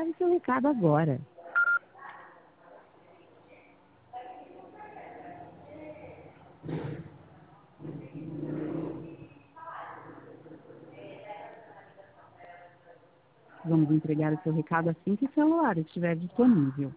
entregar o seu recado agora. Vamos entregar o seu recado assim que o celular estiver disponível.